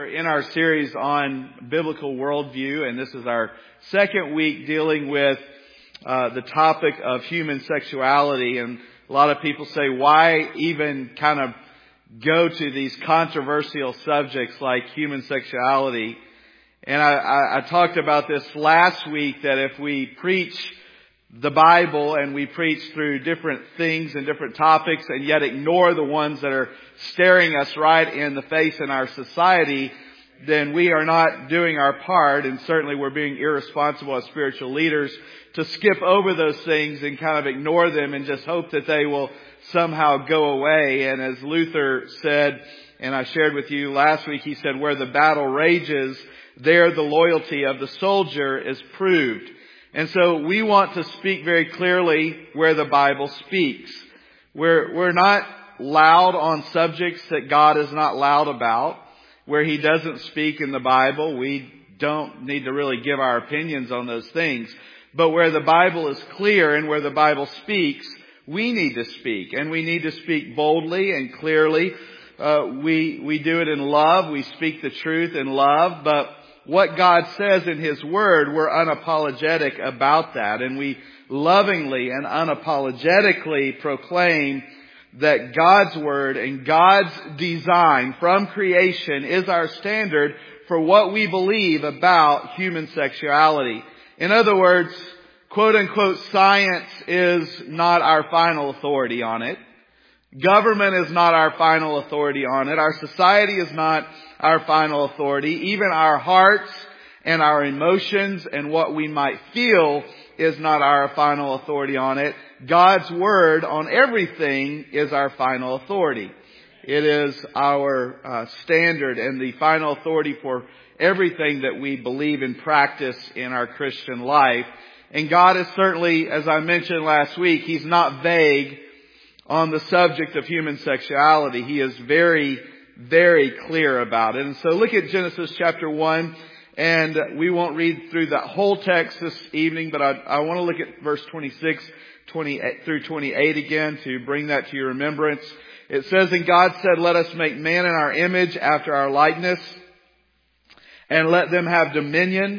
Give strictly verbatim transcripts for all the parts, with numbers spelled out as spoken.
We're in our series on biblical worldview, and this is our second week dealing with uh, the topic of human sexuality. And a lot of people say, why even kind of go to these controversial subjects like human sexuality? And I, I, I talked about this last week, that if we preach the Bible and we preach through different things and different topics and yet ignore the ones that are staring us right in the face in our society, then we are not doing our part, and certainly we're being irresponsible as spiritual leaders to skip over those things and kind of ignore them and just hope that they will somehow go away. And as Luther said, and I shared with you last week, he said, where the battle rages, there the loyalty of the soldier is proved. And so we want to speak very clearly where the Bible speaks. We're, we're not loud on subjects that God is not loud about. Where He doesn't speak in the Bible, we don't need to really give our opinions on those things. But where the Bible is clear and where the Bible speaks, we need to speak. And we need to speak boldly and clearly. Uh, we, we do it in love. We speak the truth in love. But what God says in His Word, we're unapologetic about that. And we lovingly and unapologetically proclaim that God's Word and God's design from creation is our standard for what we believe about human sexuality. In other words, quote unquote, science is not our final authority on it. Government is not our final authority on it. Our society is not our final authority. Even our hearts and our emotions and what we might feel is not our final authority on it. God's Word on everything is our final authority. It is our uh, standard and the final authority for everything that we believe and practice in our Christian life. And God is certainly, as I mentioned last week, He's not vague on the subject of human sexuality. He is very, very clear about it. And so look at Genesis chapter one. And we won't read through the whole text this evening, but I, I want to look at verse twenty-six twenty through twenty-eight again to bring that to your remembrance. It says, and God said, let us make man in our image after our likeness, and let them have dominion.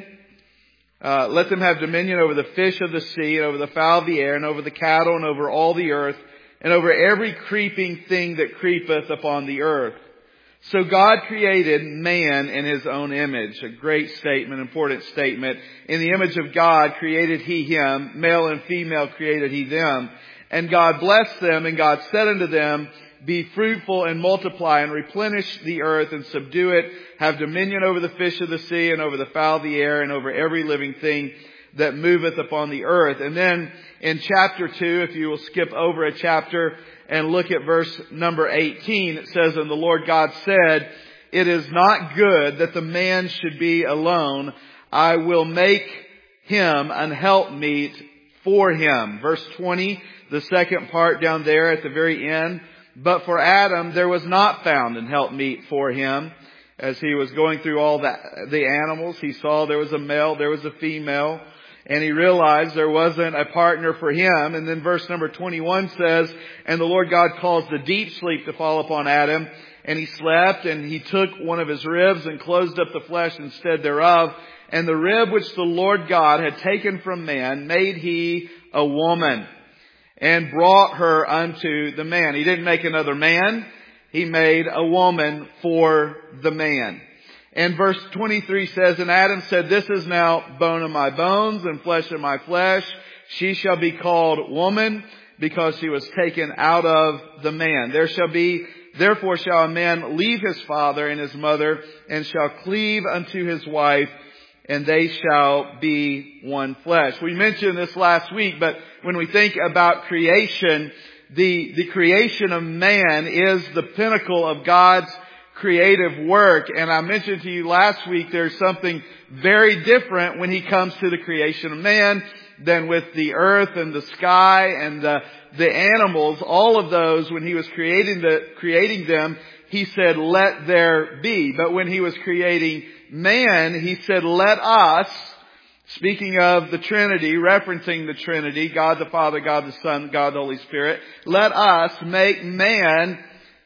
Uh, let them have dominion over the fish of the sea, and over the fowl of the air, and over the cattle, and over all the earth, and over every creeping thing that creepeth upon the earth. So God created man in His own image. A great statement, important statement. In the image of God created He him. Male and female created He them. And God blessed them, and God said unto them, be fruitful and multiply and replenish the earth and subdue it. Have dominion over the fish of the sea and over the fowl of the air and over every living thing that moveth upon the earth. And then in chapter two, if you will skip over a chapter and look at verse number eighteen, it says, and the Lord God said, it is not good that the man should be alone. I will make him an helpmeet for him. Verse twenty, the second part down there at the very end. But for Adam, there was not found an helpmeet for him. As he was going through all the, the animals, he saw there was a male, there was a female. And he realized there wasn't a partner for him. And then verse number twenty-one says, and the Lord God caused a deep sleep to fall upon Adam. And he slept, and he took one of his ribs and closed up the flesh instead thereof. And the rib which the Lord God had taken from man made He a woman, and brought her unto the man. He didn't make another man. He made a woman for the man. And verse twenty-three says, and Adam said, this is now bone of my bones and flesh of my flesh. She shall be called woman, because she was taken out of the man. There shall be, therefore shall a man leave his father and his mother, and shall cleave unto his wife, and they shall be one flesh. We mentioned this last week, but when we think about creation, the, the creation of man is the pinnacle of God's creative work. And I mentioned to you last week, there's something very different when He comes to the creation of man than with the earth and the sky and the, the animals. All of those, when He was creating the, creating them, He said, let there be. But when He was creating man, He said, let us, speaking of the Trinity, referencing the Trinity, God the Father, God the Son, God the Holy Spirit, let us make man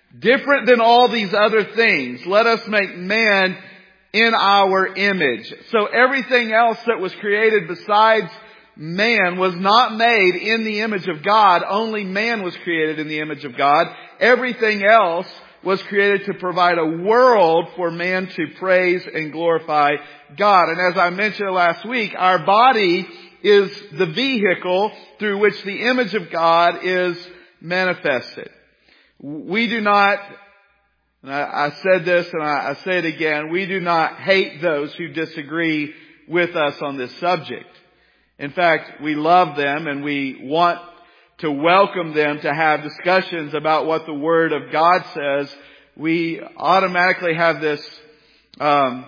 Different than all these other things, let us make man in our image. So everything else that was created besides man was not made in the image of God. Only man was created in the image of God. Everything else was created to provide a world for man to praise and glorify God. And as I mentioned last week, our body is the vehicle through which the image of God is manifested. We do not, and I, I said this and I, I say it again, we do not hate those who disagree with us on this subject. In fact, we love them and we want to welcome them to have discussions about what the Word of God says. We automatically have this um,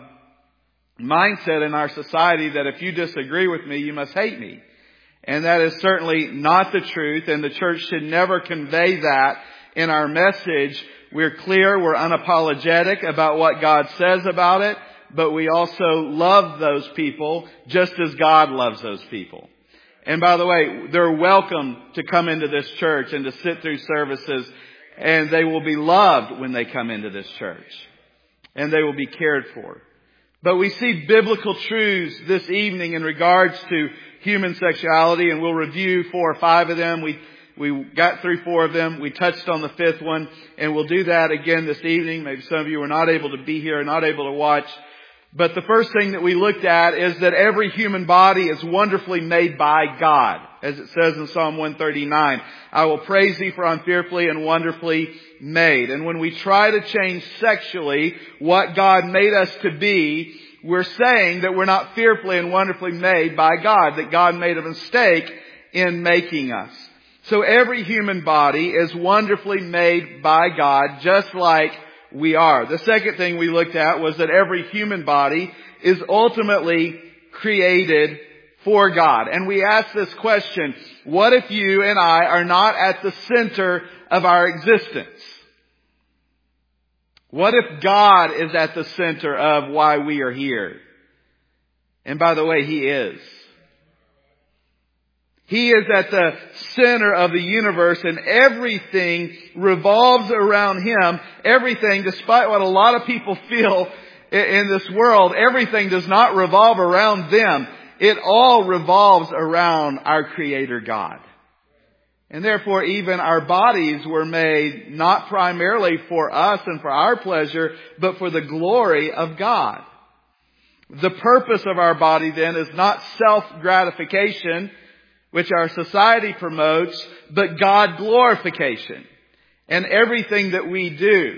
mindset in our society that if you disagree with me, you must hate me. And that is certainly not the truth, and the church should never convey that in our message. We're clear, we're unapologetic about what God says about it, but we also love those people just as God loves those people. And by the way, they're welcome to come into this church and to sit through services, and they will be loved when they come into this church. And they will be cared for. But we see biblical truths this evening in regards to human sexuality, and we'll review four or five of them. We we got through four of them. We touched on the fifth one, and we'll do that again this evening. Maybe some of you were not able to be here, not able to watch. But the first thing that we looked at is that every human body is wonderfully made by God. As it says in Psalm one thirty-nine, I will praise thee for I'm fearfully and wonderfully made. And when we try to change sexually what God made us to be, we're saying that we're not fearfully and wonderfully made by God, that God made a mistake in making us. So every human body is wonderfully made by God, just like we are. The second thing we looked at was that every human body is ultimately created for God. And we asked this question, what if you and I are not at the center of our existence? What if God is at the center of why we are here? And by the way, He is. He is at the center of the universe, and everything revolves around Him. Everything, despite what a lot of people feel in this world, everything does not revolve around them. It all revolves around our Creator God. And therefore, even our bodies were made not primarily for us and for our pleasure, but for the glory of God. The purpose of our body then is not self-gratification, which our society promotes, but God glorification. And everything that we do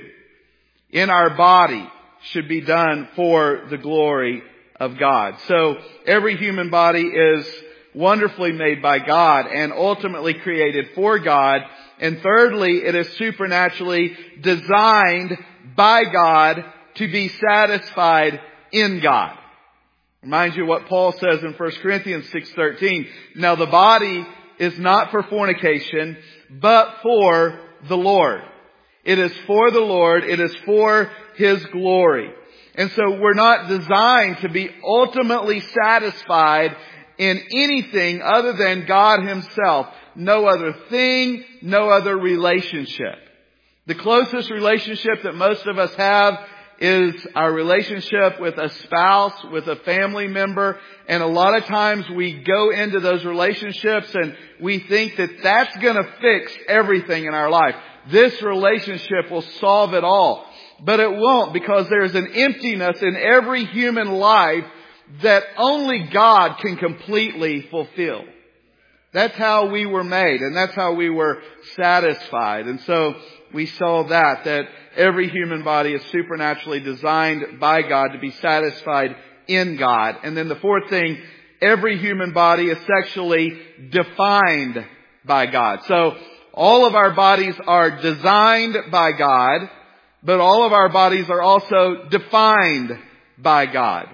in our body should be done for the glory of God. So every human body is wonderfully made by God and ultimately created for God. And thirdly, it is supernaturally designed by God to be satisfied in God. Remind you what Paul says in First Corinthians six thirteen. Now the body is not for fornication, but for the Lord. It is for the Lord. It is for His glory. And so we're not designed to be ultimately satisfied in anything other than God Himself. No other thing, no other relationship. The closest relationship that most of us have is our relationship with a spouse, with a family member. And a lot of times we go into those relationships and we think that that's going to fix everything in our life. This relationship will solve it all. But it won't, because there's an emptiness in every human life that only God can completely fulfill. That's how we were made, and that's how we were satisfied. And so we saw that, that every human body is supernaturally designed by God to be satisfied in God. And then the fourth thing, every human body is sexually defined by God. So all of our bodies are designed by God, but all of our bodies are also defined by God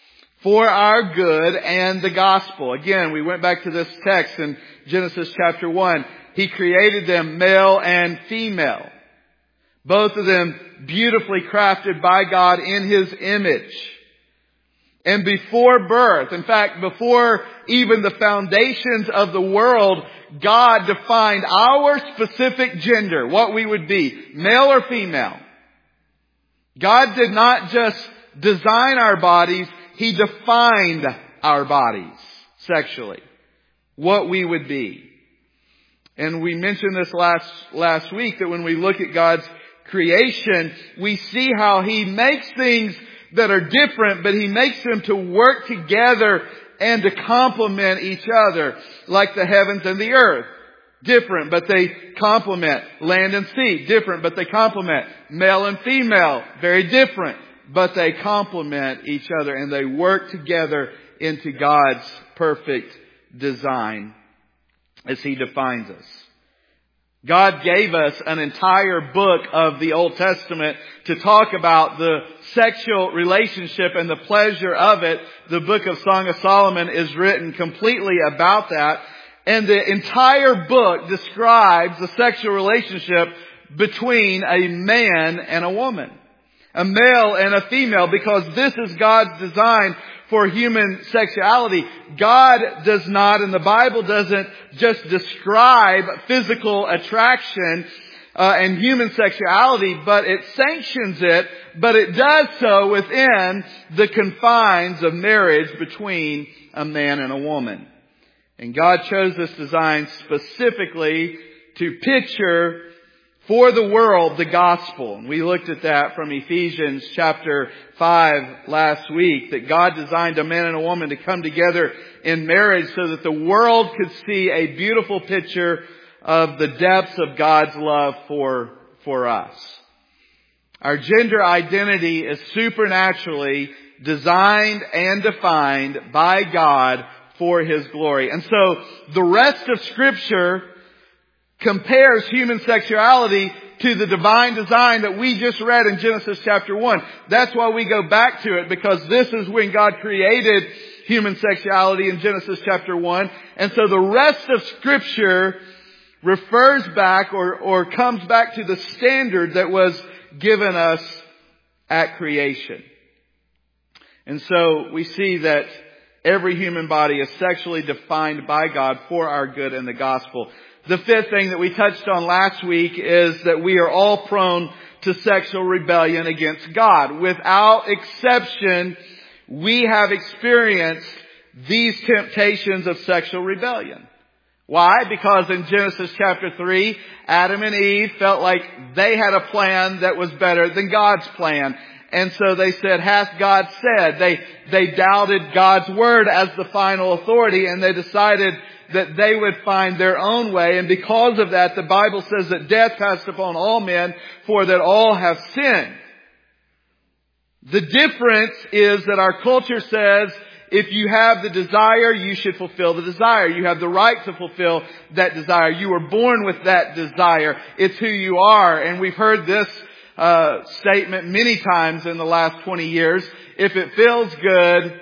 for our good and the gospel. Again, we went back to this text in Genesis chapter one. He created them male and female. Both of them beautifully crafted by God in His image. And before birth, in fact, before even the foundations of the world, God defined our specific gender, what we would be, male or female. God did not just design our bodies, He defined our bodies sexually, what we would be. And we mentioned this last, last week, that when we look at God's creation, we see how He makes things that are different, but He makes them to work together and to complement each other, like the heavens and the earth. Different, but they complement. Land and sea, different, but they complement. Male and female, very different, but they complement each other, and they work together into God's perfect design as He defines us. God gave us an entire book of the Old Testament to talk about the sexual relationship and the pleasure of it. The book of Song of Solomon is written completely about that. And the entire book describes the sexual relationship between a man and a woman. A male and a female, because this is God's design for human sexuality. God does not, and the Bible doesn't just describe physical attraction uh, and human sexuality, but it sanctions it, but it does so within the confines of marriage between a man and a woman. And God chose this design specifically to picture for the world the gospel. And we looked at that from Ephesians chapter five last week, that God designed a man and a woman to come together in marriage so that the world could see a beautiful picture of the depths of God's love for, for us. Our gender identity is supernaturally designed and defined by God for His glory. And so the rest of Scripture compares human sexuality to the divine design that we just read in Genesis chapter one. That's why we go back to it, because this is when God created human sexuality in Genesis chapter one. And so the rest of Scripture refers back or, or comes back to the standard that was given us at creation. And so we see that every human body is sexually defined by God for our good in the gospel. The fifth thing that we touched on last week is that we are all prone to sexual rebellion against God. Without exception, we have experienced these temptations of sexual rebellion. Why? Because in Genesis chapter three, Adam and Eve felt like they had a plan that was better than God's plan. And so they said, hath God said? They, they doubted God's word as the final authority, and they decided that they would find their own way. And because of that, the Bible says that death passed upon all men, for that all have sinned. The difference is that our culture says, if you have the desire, you should fulfill the desire. You have the right to fulfill that desire. You were born with that desire. It's who you are. And we've heard this uh statement many times in the last twenty years. If it feels good,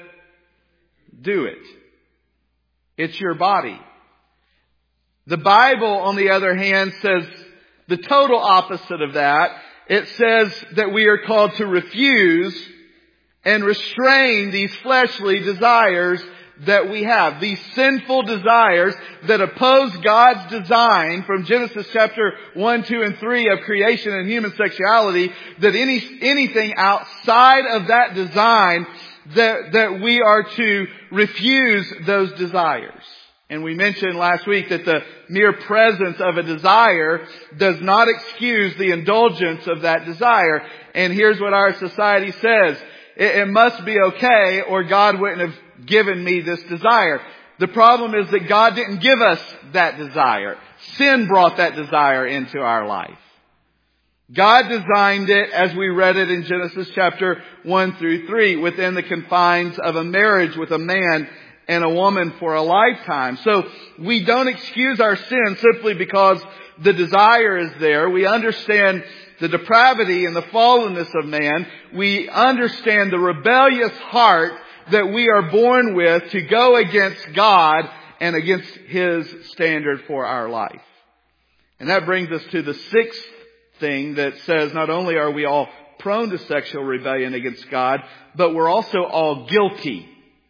do it. It's your body. The Bible, on the other hand, says the total opposite of that. It says that we are called to refuse and restrain these fleshly desires that we have. These sinful desires that oppose God's design from Genesis chapter one, two, and three of creation and human sexuality. That any anything outside of that design, that, that we are to refuse those desires. And we mentioned last week that the mere presence of a desire does not excuse the indulgence of that desire. And here's what our society says. It, it must be okay, or God wouldn't have given me this desire. The problem is that God didn't give us that desire. Sin brought that desire into our life. God designed it, as we read it in Genesis chapter one through three, within the confines of a marriage with a man and a woman for a lifetime. So we don't excuse our sin simply because the desire is there. We understand the depravity and the fallenness of man. We understand the rebellious heart that we are born with to go against God and against His standard for our life. And that brings us to the sixth thing that says not only are we all prone to sexual rebellion against God, but we're also all guilty.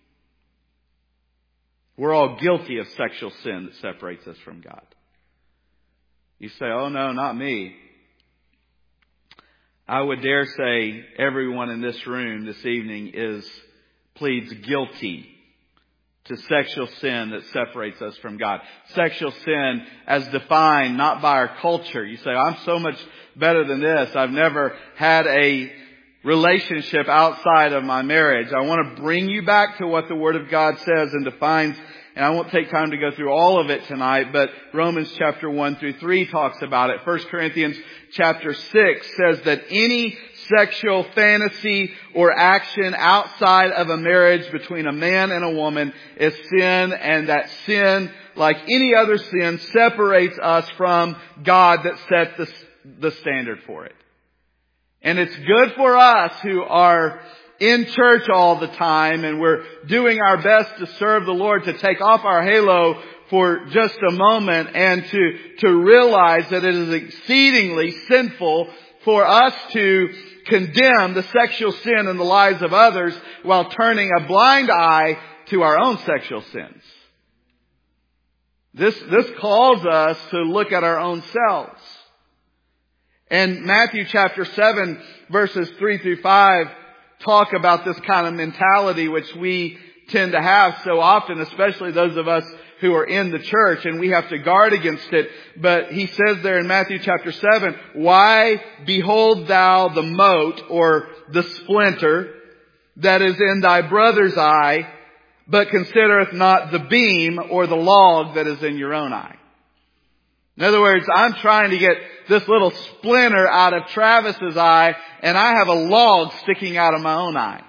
We're all guilty of sexual sin that separates us from God. You say, oh no, not me. I would dare say everyone in this room this evening is pleads guilty to sexual sin that separates us from God. Sexual sin as defined not by our culture. You say, I'm so much better than this. I've never had a relationship outside of my marriage. I want to bring you back to what the Word of God says and defines. And I won't take time to go through all of it tonight, but Romans chapter one through three talks about it. First Corinthians chapter six says that any sexual fantasy or action outside of a marriage between a man and a woman is sin, and that sin, like any other sin, separates us from God that set the, the standard for it. And it's good for us who are in church all the time and we're doing our best to serve the Lord to take off our halo for just a moment and to, to realize that it is exceedingly sinful for us to condemn the sexual sin in the lives of others while turning a blind eye to our own sexual sins. This, this calls us to look at our own selves. And Matthew chapter seven verses three through five talk about this kind of mentality which we tend to have so often, especially those of us who are in the church, and we have to guard against it. But he says there in Matthew chapter seven, why behold thou the mote or the splinter that is in thy brother's eye, but considereth not the beam or the log that is in your own eye? In other words, I'm trying to get this little splinter out of Travis's eye, and I have a log sticking out of my own eye.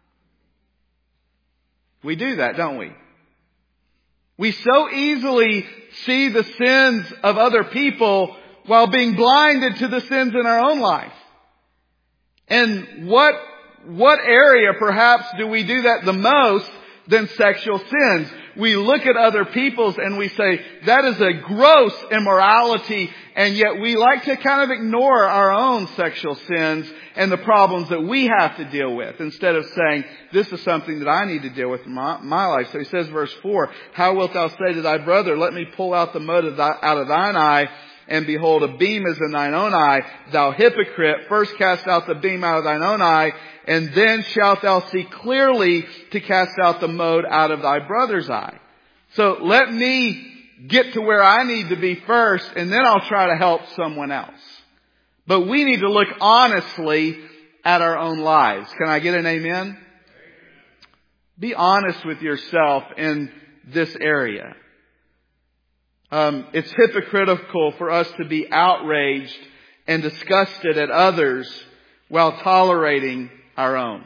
We do that, don't we? We so easily see the sins of other people while being blinded to the sins in our own life. And what, what area perhaps do we do that the most than sexual sins? We look at other people's and we say, that is a gross immorality, and yet we like to kind of ignore our own sexual sins and the problems that we have to deal with, instead of saying, this is something that I need to deal with in my, my life. So he says, verse four, how wilt thou say to thy brother, let me pull out the mote of thy, out of thine eye, and behold, a beam is in thine own eye? Thou hypocrite, first cast out the beam out of thine own eye, and then shalt thou see clearly to cast out the mote out of thy brother's eye. So let me get to where I need to be first, and then I'll try to help someone else. But we need to look honestly at our own lives. Can I get an amen? Be honest with yourself in this area. Um, it's hypocritical for us to be outraged and disgusted at others while tolerating our own.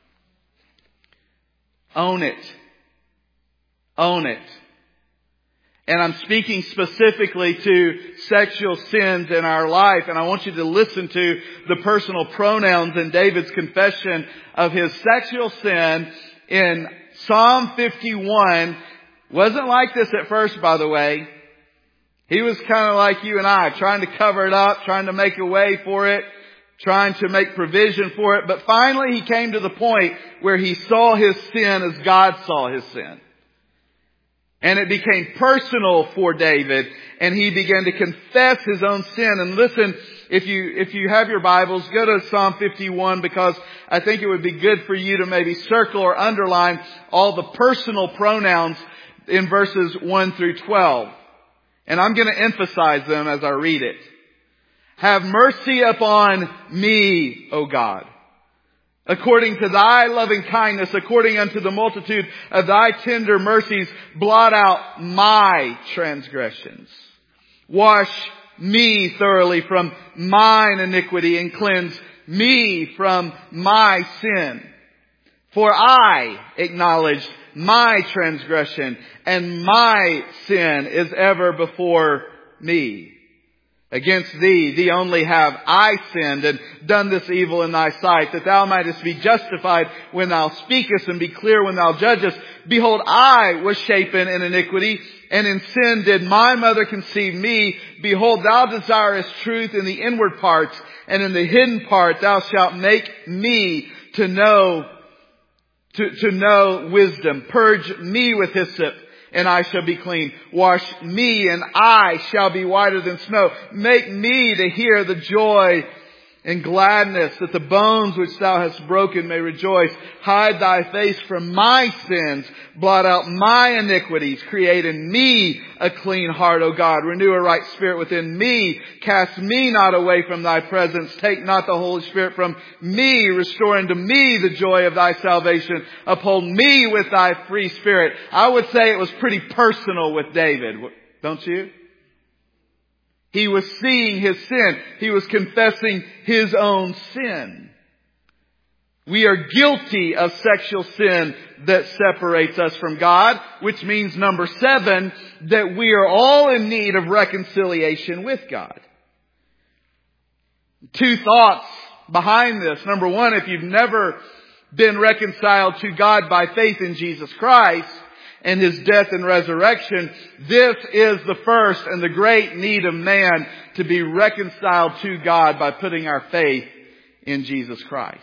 Own it. Own it. And I'm speaking specifically to sexual sins in our life. And I want you to listen to the personal pronouns in David's confession of his sexual sin in Psalm fifty-one. Wasn't like this at first, by the way. He was kind of like you and I, trying to cover it up, trying to make a way for it, trying to make provision for it. But finally he came to the point where he saw his sin as God saw his sin. And it became personal for David, and he began to confess his own sin. And listen, if you, if you have your Bibles, go to Psalm fifty-one, because I think it would be good for you to maybe circle or underline all the personal pronouns in verses one through twelve. And I'm going to emphasize them as I read it. Have mercy upon me, O God, according to thy loving kindness, according unto the multitude of thy tender mercies, blot out my transgressions. Wash me thoroughly from mine iniquity and cleanse me from my sin. For I acknowledge my transgression, and my sin is ever before me. Against thee, thee only have I sinned and done this evil in thy sight, that thou mightest be justified when thou speakest and be clear when thou judgest. Behold, I was shapen in iniquity, and in sin did my mother conceive me. Behold, thou desirest truth in the inward parts, and in the hidden part thou shalt make me to know, to, to know wisdom. Purge me with hyssop, and I shall be clean. Wash me, and I shall be whiter than snow. Make me to hear the joy and gladness, that the bones which thou hast broken may rejoice. Hide thy face from my sins. Blot out my iniquities. Create in me a clean heart, O God. Renew a right spirit within me. Cast me not away from thy presence. Take not the Holy Spirit from me. Restore unto me the joy of thy salvation. Uphold me with thy free spirit. I would say it was pretty personal with David. Don't you? He was seeing his sin. He was confessing his own sin. We are guilty of sexual sin that separates us from God, which means, number seven, that we are all in need of reconciliation with God. Two thoughts behind this. Number one, if you've never been reconciled to God by faith in Jesus Christ and His death and resurrection, this is the first and the great need of man, to be reconciled to God by putting our faith in Jesus Christ.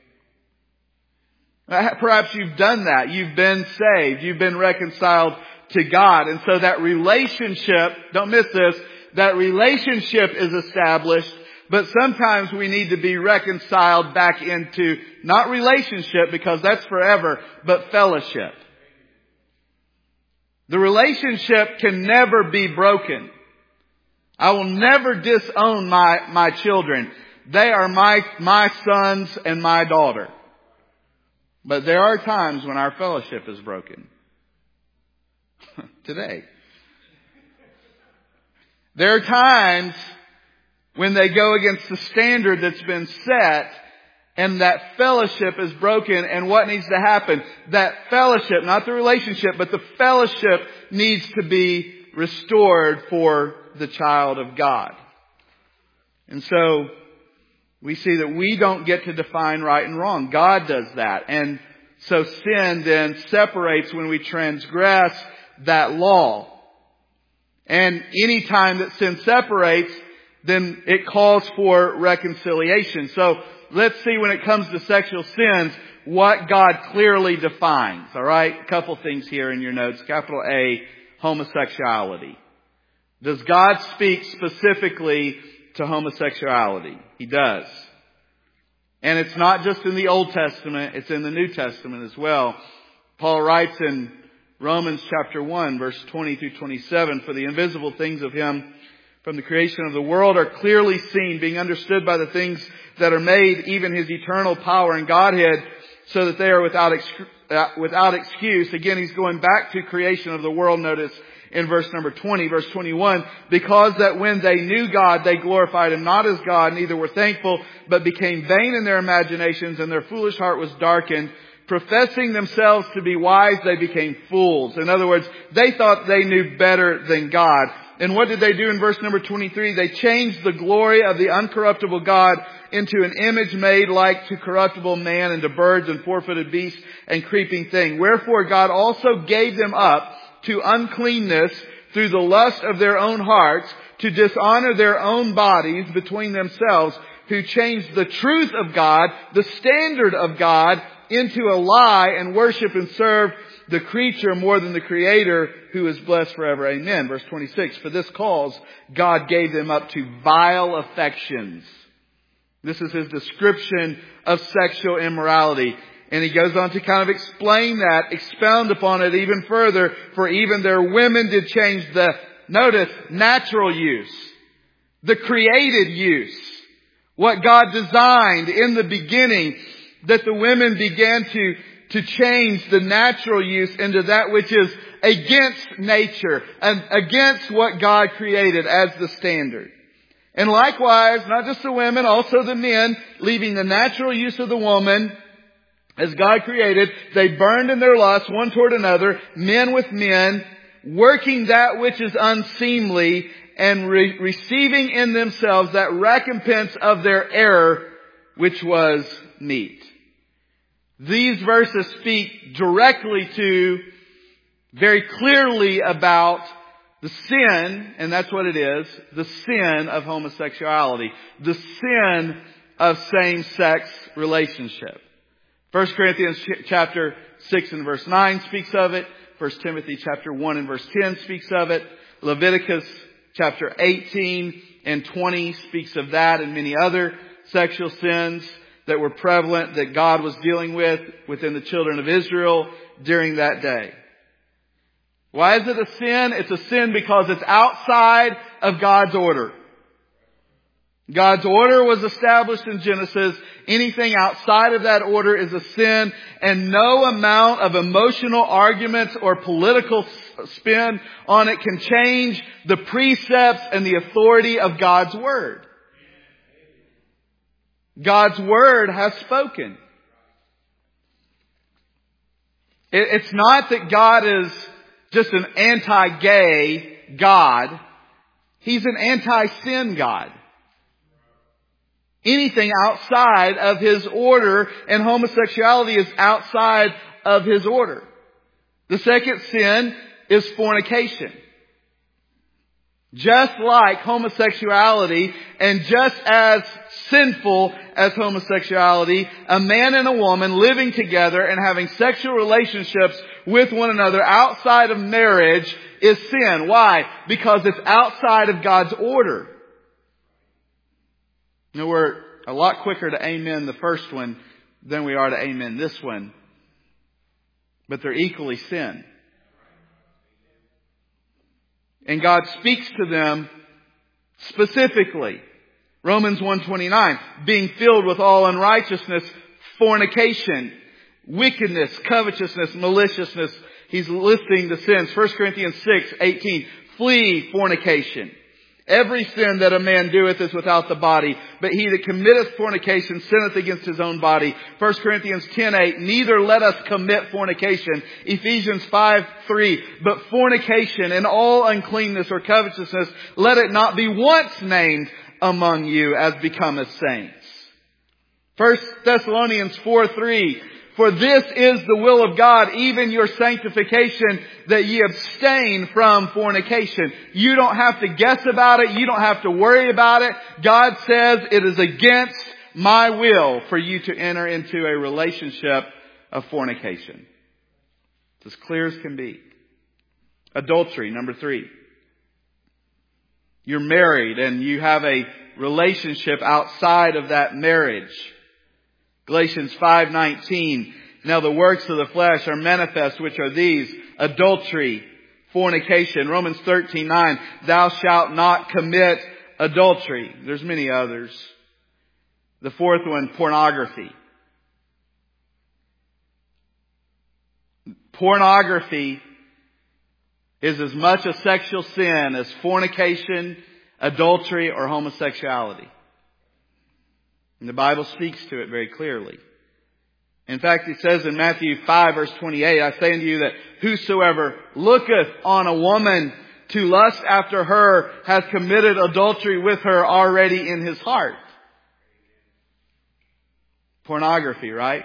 Perhaps you've done that. You've been saved. You've been reconciled to God. And so that relationship, don't miss this, that relationship is established, but sometimes we need to be reconciled back into, not relationship because that's forever, but fellowship. The relationship can never be broken. I will never disown my, my children. They are my, my sons and my daughter. But there are times when our fellowship is broken. Today. There are times when they go against the standard that's been set, and that fellowship is broken. And what needs to happen? That fellowship, not the relationship, but the fellowship needs to be restored for the child of God. And so we see that we don't get to define right and wrong. God does that. And so sin then separates when we transgress that law. And any time that sin separates, then it calls for reconciliation. So let's see, when it comes to sexual sins, what God clearly defines. All right? A couple things here in your notes. Capital A, homosexuality. Does God speak specifically to homosexuality? He does. And it's not just in the Old Testament, it's in the New Testament as well. Paul writes in Romans chapter one, verse twenty through twenty-seven, for the invisible things of Him from the creation of the world are clearly seen, being understood by the things that are made, even His eternal power and Godhead, so that they are without ex- uh, without excuse. Again, he's going back to creation of the world, notice, in verse number twenty, verse twenty-one, because that when they knew God, they glorified Him not as God, neither were thankful, but became vain in their imaginations, and their foolish heart was darkened. Professing themselves to be wise, they became fools. In other words, they thought they knew better than God. And what did they do in verse number twenty-three? They changed the glory of the uncorruptible God into an image made like to corruptible man, and to birds and four-footed beasts and creeping thing. Wherefore God also gave them up to uncleanness through the lust of their own hearts, to dishonor their own bodies between themselves, who changed the truth of God, the standard of God, into a lie, and worship and serve the creature more than the Creator, who is blessed forever. Amen. Verse twenty-six, for this cause God gave them up to vile affections. This is His description of sexual immorality. And he goes on to kind of explain that, expound upon it even further. For even their women did change the, notice, natural use, the created use, what God designed in the beginning, that the women began to, to change the natural use into that which is against nature and against what God created as the standard. And likewise, not just the women, also the men, leaving the natural use of the woman as God created, they burned in their lust one toward another, men with men, working that which is unseemly, and re- receiving in themselves that recompense of their error, which was meat. These verses speak directly to, very clearly about the sin, and that's what it is, the sin of homosexuality, the sin of same-sex relationship. First Corinthians chapter six and verse nine speaks of it. First Timothy chapter one and verse ten speaks of it. Leviticus chapter eighteen and twenty speaks of that and many other sexual sins that were prevalent that God was dealing with within the children of Israel during that day. Why is it a sin? It's a sin because it's outside of God's order. God's order was established in Genesis. Anything outside of that order is a sin, and no amount of emotional arguments or political spin on it can change the precepts and the authority of God's Word. God's Word has spoken. It's not that God is just an anti-gay God. He's an anti-sin God. Anything outside of His order, and homosexuality is outside of His order. The second sin is fornication. Just like homosexuality, and just as sinful as homosexuality, a man and a woman living together and having sexual relationships with one another outside of marriage is sin. Why? Because it's outside of God's order. You know, we're a lot quicker to amen the first one than we are to amen this one. But they're equally sin. And God speaks to them specifically. Romans one twenty-nine, being filled with all unrighteousness, fornication, wickedness, covetousness, maliciousness. He's listing the sins. First Corinthians six eighteen, flee fornication. Every sin that a man doeth is without the body, but he that committeth fornication sinneth against his own body. First Corinthians ten eight, neither let us commit fornication. Ephesians five three, but fornication and all uncleanness or covetousness, let it not be once named among you as becometh saints. First Thessalonians four three, for this is the will of God, even your sanctification, that ye abstain from fornication. You don't have to guess about it. You don't have to worry about it. God says it is against my will for you to enter into a relationship of fornication. It's as clear as can be. Adultery, number three. You're married and you have a relationship outside of that marriage. Galatians five nineteen, now the works of the flesh are manifest, which are these: adultery, fornication. Romans thirteen nine, thou shalt not commit adultery. There's many others. The fourth one, pornography. Pornography is as much a sexual sin as fornication, adultery, or homosexuality. And the Bible speaks to it very clearly. In fact, it says in Matthew five verse twenty-eight, I say unto you that whosoever looketh on a woman to lust after her hath committed adultery with her already in his heart. Pornography, right?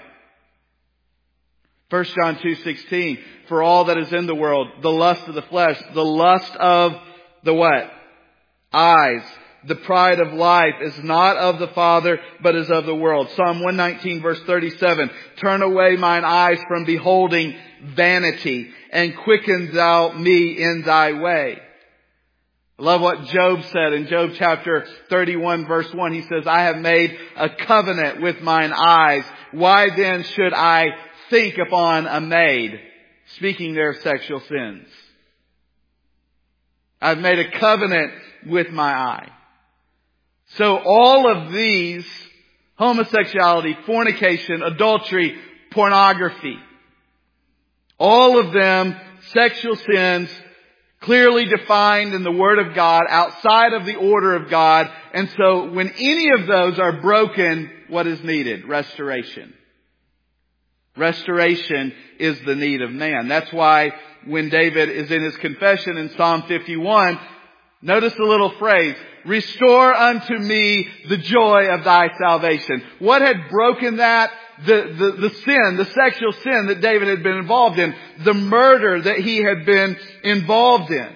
First John two sixteen, for all that is in the world, the lust of the flesh, the lust of the what? Eyes. The pride of life is not of the Father, but is of the world. Psalm one nineteen verse thirty-seven. Turn away mine eyes from beholding vanity, and quicken thou me in thy way. I love what Job said in Job chapter thirty-one verse one. He says, I have made a covenant with mine eyes. Why then should I think upon a maid? Speaking there of sexual sins. I've made a covenant with my eye. So all of these, homosexuality, fornication, adultery, pornography, all of them sexual sins clearly defined in the Word of God, outside of the order of God. And so when any of those are broken, what is needed? Restoration. Restoration is the need of man. That's why when David is in his confession in Psalm fifty-one, Notice the little phrase, restore unto me the joy of thy salvation. What had broken that? The, the, the sin, the sexual sin that David had been involved in. The murder that he had been involved in.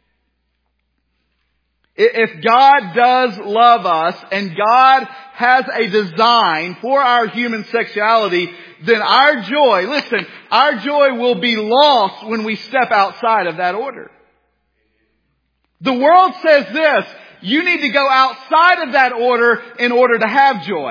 If God does love us and God has a design for our human sexuality, then our joy, listen, our joy will be lost when we step outside of that order. The world says this, you need to go outside of that order in order to have joy.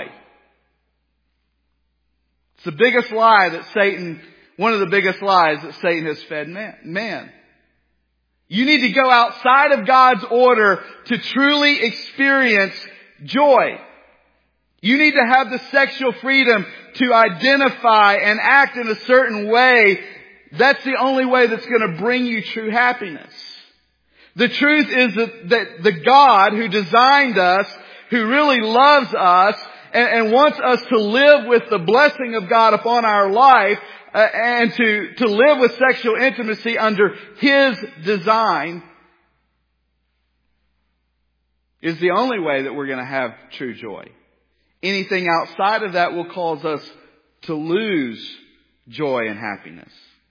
It's the biggest lie that Satan, one of the biggest lies that Satan has fed man. You need to go outside of God's order to truly experience joy. You need to have the sexual freedom to identify and act in a certain way. That's the only way that's going to bring you true happiness. The truth is that, that the God who designed us, who really loves us, and, and wants us to live with the blessing of God upon our life, uh, and to, to live with sexual intimacy under His design, is the only way that we're going to have true joy. Anything outside of that will cause us to lose joy and happiness.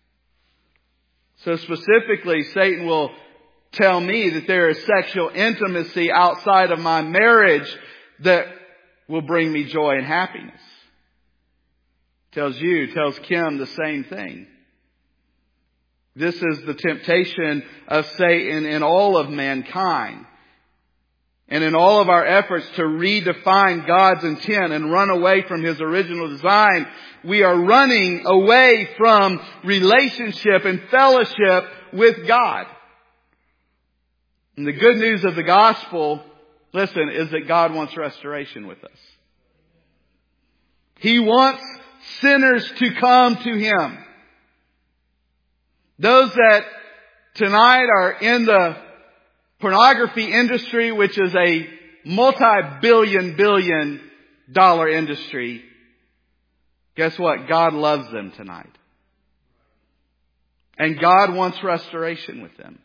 So specifically, Satan will tell me that there is sexual intimacy outside of my marriage that will bring me joy and happiness. Tells you, tells Kim the same thing. This is the temptation of Satan in all of mankind. And in all of our efforts to redefine God's intent and run away from His original design, we are running away from relationship and fellowship with God. And the good news of the gospel, listen, is that God wants restoration with us. He wants sinners to come to Him. Those that tonight are in the pornography industry, which is a multi-billion, billion dollar industry, guess what? God loves them tonight. And God wants restoration with them.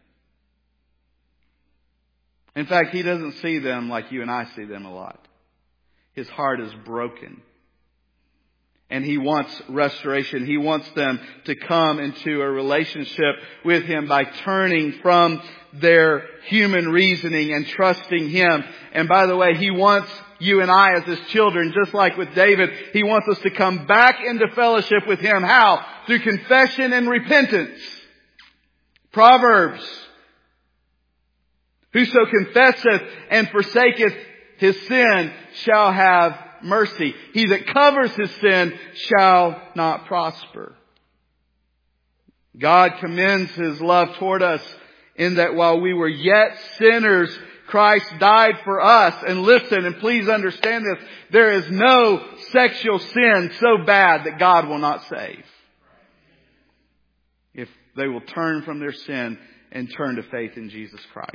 In fact, He doesn't see them like you and I see them a lot. His heart is broken. And He wants restoration. He wants them to come into a relationship with Him by turning from their human reasoning and trusting Him. And by the way, He wants you and I as His children, just like with David, He wants us to come back into fellowship with Him. How? Through confession and repentance. Proverbs. Whoso confesseth and forsaketh his sin shall have mercy. He that covers his sin shall not prosper. God commends His love toward us in that while we were yet sinners, Christ died for us. And listen, and please understand this, there is no sexual sin so bad that God will not save. If they will turn from their sin and turn to faith in Jesus Christ.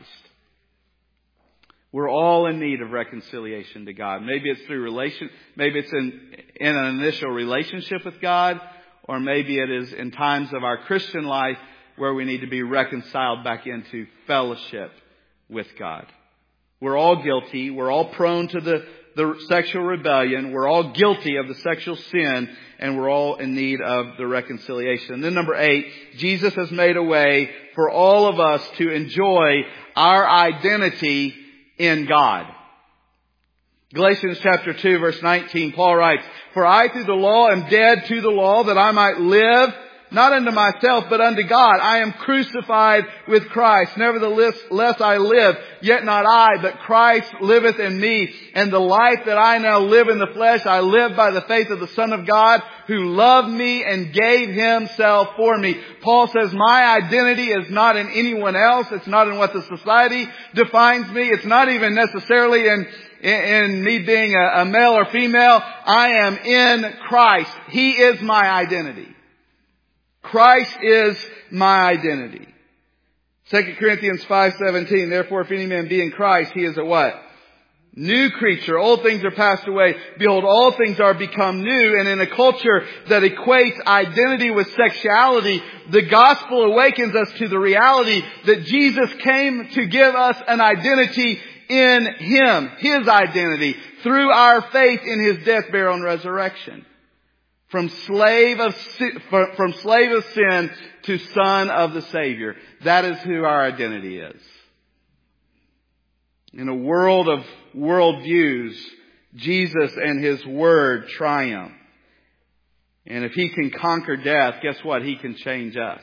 We're all in need of reconciliation to God. Maybe it's through relation, maybe it's in, in an initial relationship with God, or maybe it is in times of our Christian life where we need to be reconciled back into fellowship with God. We're all guilty. We're all prone to the, the sexual rebellion. We're all guilty of the sexual sin, and we're all in need of the reconciliation. And then number eight, Jesus has made a way for all of us to enjoy our identity in God. Galatians chapter two verse nineteen, Paul writes, For I through the law am dead to the law, that I might live, not unto myself, but unto God. I am crucified with Christ. Nevertheless, less I live, yet not I, but Christ liveth in me. And the life that I now live in the flesh, I live by the faith of the Son of God, who loved me and gave Himself for me. Paul says, my identity is not in anyone else. It's not in what the society defines me. It's not even necessarily in In, in me being a, a male or female. I am in Christ. He is my identity. Christ is my identity. Second Corinthians five seventeen, Therefore if any man be in Christ, he is a what? New creature. Old things are passed away. Behold, all things are become new. And in a culture that equates identity with sexuality, the gospel awakens us to the reality that Jesus came to give us an identity in Him. His identity. Through our faith in His death, burial, and resurrection. From slave of sin, from slave of sin to son of the Savior. That is who our identity is. In a world of worldviews, Jesus and His Word triumph. And if He can conquer death, guess what? He can change us.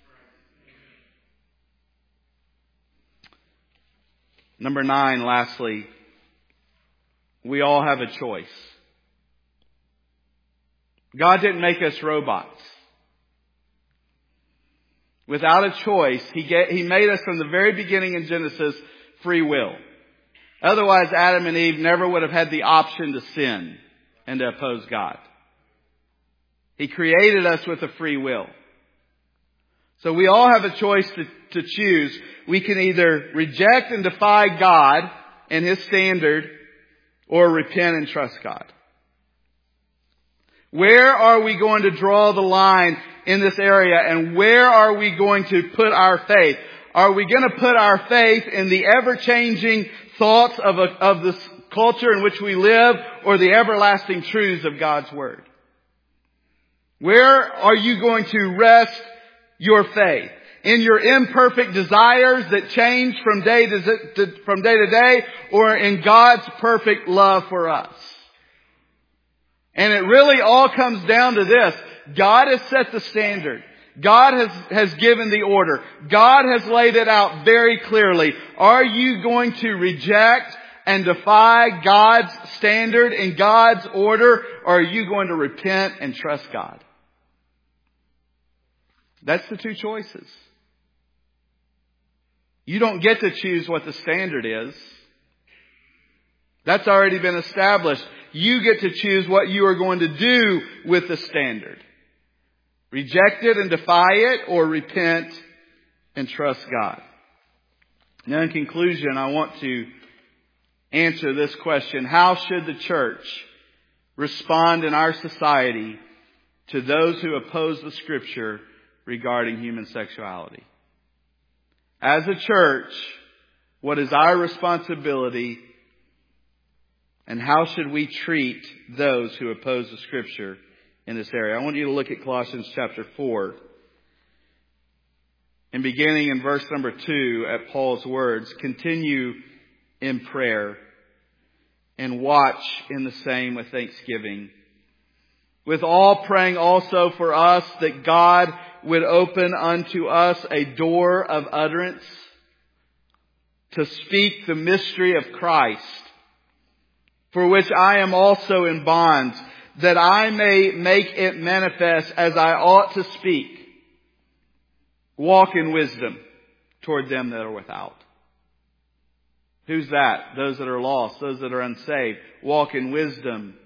Number nine, lastly, we all have a choice. God didn't make us robots. Without a choice, He get, He made us from the very beginning in Genesis free will. Otherwise, Adam and Eve never would have had the option to sin and to oppose God. He created us with a free will. So we all have a choice to, to choose. We can either reject and defy God and His standard, or repent and trust God. Where are we going to draw the line in this area, and where are we going to put our faith? Are we going to put our faith in the ever-changing thoughts of, a, of this culture in which we live, or the everlasting truths of God's Word? Where are you going to rest your faith? In your imperfect desires that change from day to, to, from day to day, or in God's perfect love for us? And it really all comes down to this. God has set the standard. God has, has given the order. God has laid it out very clearly. Are you going to reject and defy God's standard and God's order, or are you going to repent and trust God? That's the two choices. You don't get to choose what the standard is. That's already been established. You get to choose what you are going to do with the standard. Reject it and defy it, or repent and trust God. Now, in conclusion, I want to answer this question. How should the church respond in our society to those who oppose the Scripture regarding human sexuality? As a church, what is our responsibility, and how should we treat those who oppose the Scripture in this area? I want you to look at Colossians chapter four. And beginning in verse number two at Paul's words, continue in prayer and watch in the same with thanksgiving. With all praying also for us that God would open unto us a door of utterance to speak the mystery of Christ, for which I am also in bonds, that I may make it manifest as I ought to speak. Walk in wisdom toward them that are without. Who's that? Those that are lost, those that are unsaved. Walk in wisdom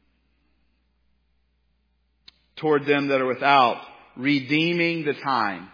toward them that are without, redeeming the time.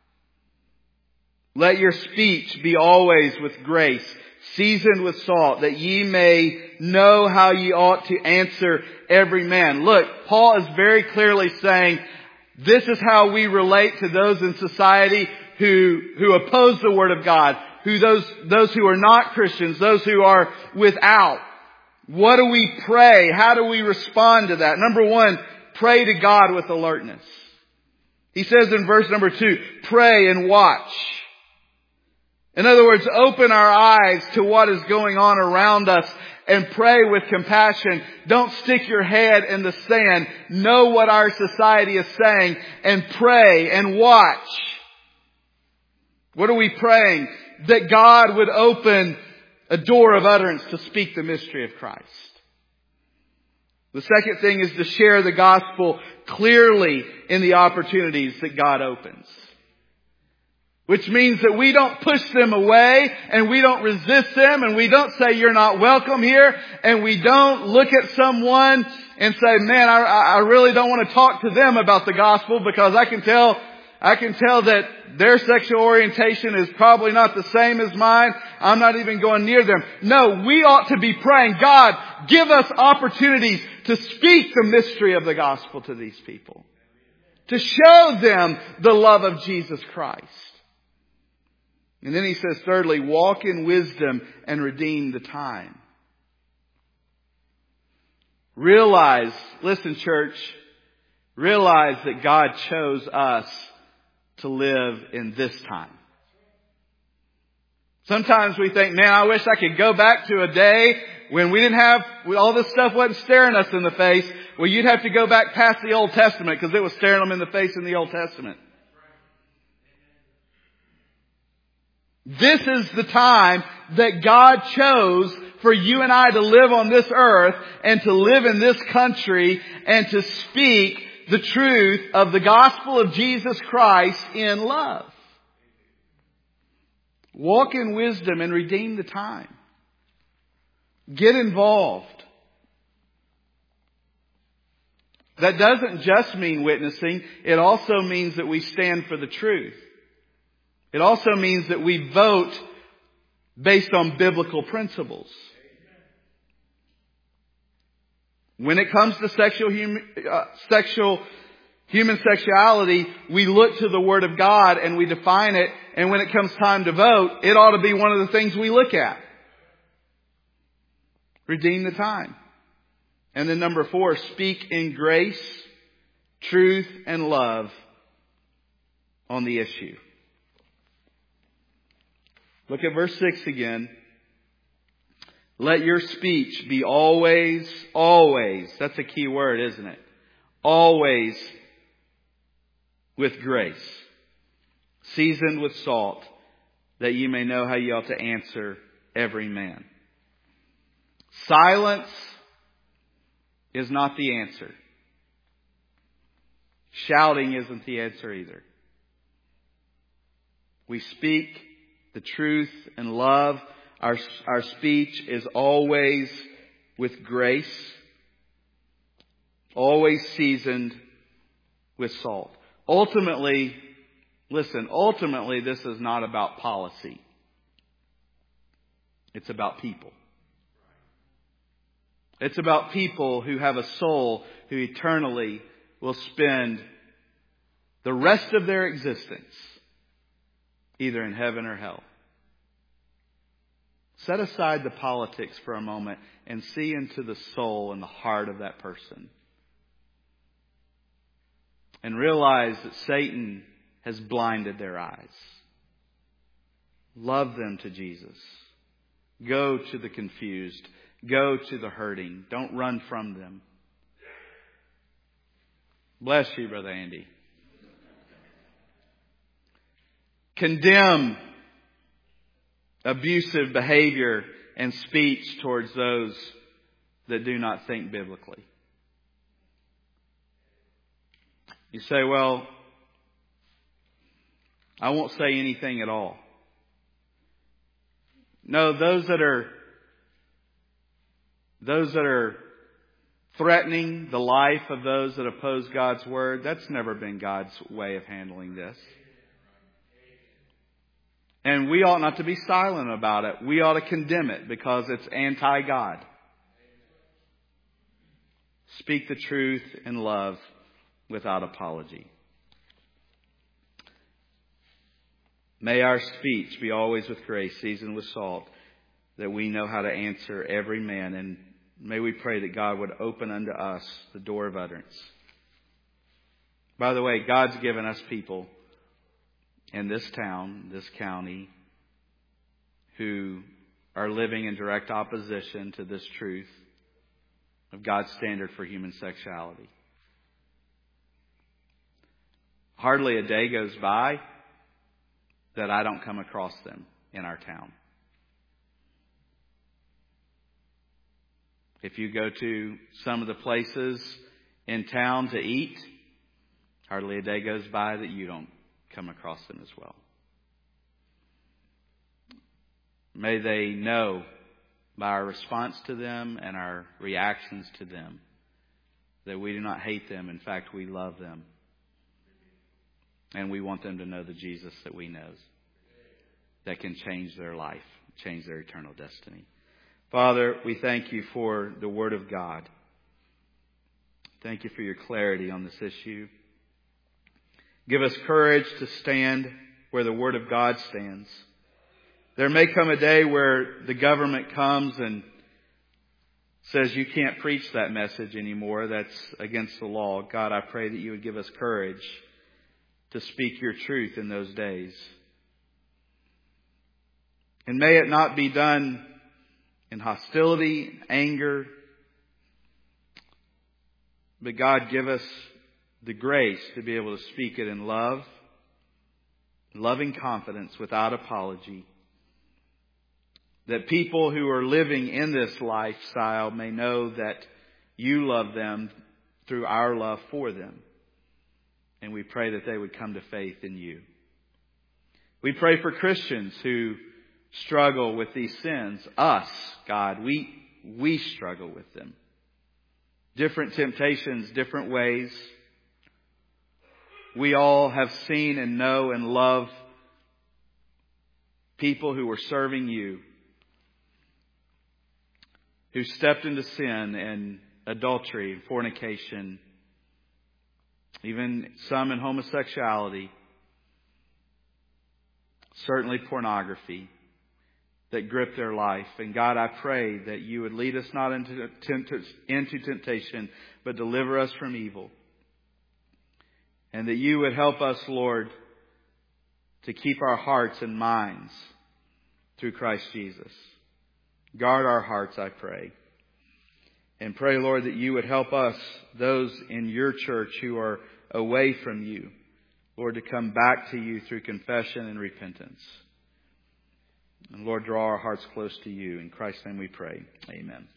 Let your speech be always with grace, seasoned with salt, that ye may know how ye ought to answer every man. Look, Paul is very clearly saying, this is how we relate to those in society who, who oppose the Word of God, who those, those who are not Christians, those who are without. What do we pray? How do we respond to that? Number one, pray to God with alertness. He says in verse number two, pray and watch. In other words, open our eyes to what is going on around us and pray with compassion. Don't stick your head in the sand. Know what our society is saying and pray and watch. What are we praying? That God would open a door of utterance to speak the mystery of Christ. The second thing is to share the gospel clearly in the opportunities that God opens. Which means that we don't push them away and we don't resist them and we don't say you're not welcome here, and we don't look at someone and say, man, I, I really don't want to talk to them about the gospel because I can tell I can tell that their sexual orientation is probably not the same as mine. I'm not even going near them. No, we ought to be praying, God, give us opportunities to speak the mystery of the gospel to these people. To show them the love of Jesus Christ. And then he says, thirdly, walk in wisdom and redeem the time. Realize, listen church, realize that God chose us to live in this time. Sometimes we think, man, I wish I could go back to a day when we didn't have, all this stuff wasn't staring us in the face. Well, you'd have to go back past the Old Testament because it was staring them in the face in the Old Testament. This is the time that God chose for you and I to live on this earth and to live in this country and to speak the truth of the gospel of Jesus Christ in love. Walk in wisdom and redeem the time. Get involved. That doesn't just mean witnessing. It also means that we stand for the truth. It also means that we vote based on biblical principles. When it comes to sexual, hum, uh, sexual human sexuality, we look to the Word of God and we define it. And when it comes time to vote, it ought to be one of the things we look at. Redeem the time. And then number four, speak in grace, truth, and love on the issue. Look at verse six again. Let your speech be always, always, that's a key word, isn't it? Always with grace, seasoned with salt, that you may know how you ought to answer every man. Silence is not the answer. Shouting isn't the answer either. We speak the truth and love. Our, our speech is always with grace, always seasoned with salt. Ultimately, listen, ultimately this is not about policy. It's about people. It's about people who have a soul who eternally will spend the rest of their existence either in heaven or hell. Set aside the politics for a moment and see into the soul and the heart of that person. And realize that Satan has blinded their eyes. Love them to Jesus. Go to the confused. Go to the hurting. Don't run from them. Bless you, Brother Andy. Condemn abusive behavior and speech towards those that do not think biblically. You say, well, I won't say anything at all. No, those that are those that are threatening the life of those that oppose God's word, that's never been God's way of handling this. And we ought not to be silent about it. We ought to condemn it because it's anti-God. Speak the truth in love without apology. May our speech be always with grace, seasoned with salt, that we know how to answer every man. And may we pray that God would open unto us the door of utterance. By the way, God's given us people in this town, this county, who are living in direct opposition to this truth of God's standard for human sexuality. Hardly a day goes by that I don't come across them in our town. If you go to some of the places in town to eat, hardly a day goes by that you don't come across them as well. May they know by our response to them and our reactions to them that we do not hate them. In fact, we love them. And we want them to know the Jesus that we know, that can change their life, change their eternal destiny. Father, we thank you for the Word of God. Thank you for your clarity on this issue. Give us courage to stand where the Word of God stands. There may come a day where the government comes and says you can't preach that message anymore. That's against the law. God, I pray that you would give us courage to speak your truth in those days. And may it not be done in hostility, anger, but God, give us the grace to be able to speak it in love, loving confidence without apology. That people who are living in this lifestyle may know that you love them through our love for them. And we pray that they would come to faith in you. We pray for Christians who struggle with these sins. Us, God, we, we struggle with them. Different temptations, different ways. We all have seen and know and love people who were serving you, who stepped into sin and adultery and fornication, even some in homosexuality, certainly pornography, that gripped their life. And God, I pray that you would lead us not into, into temptation, but deliver us from evil. And that you would help us, Lord, to keep our hearts and minds through Christ Jesus. Guard our hearts, I pray. And pray, Lord, that you would help us, those in your church who are away from you, Lord, to come back to you through confession and repentance. And Lord, draw our hearts close to you. In Christ's name we pray. Amen.